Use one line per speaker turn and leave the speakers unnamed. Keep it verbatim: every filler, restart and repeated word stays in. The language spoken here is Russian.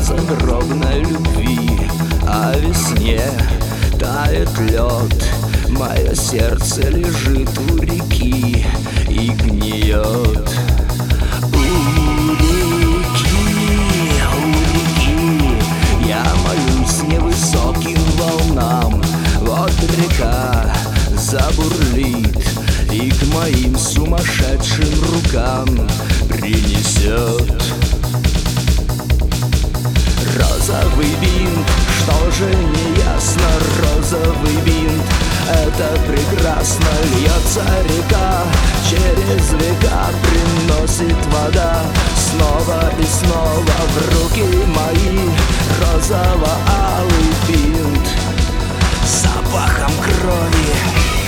загробной любви. О весне тает лед, мое сердце лежит у реки и гниет. У реки, у реки я молюсь невысоким волнам. Вот река забурлит и к моим сумасшедшим рукам принесет розовый бинт. Что же не ясно, розовый бинт, это прекрасно. Льется река, через века приносит вода снова и снова в руки мои розово-алый бинт с запахом крови.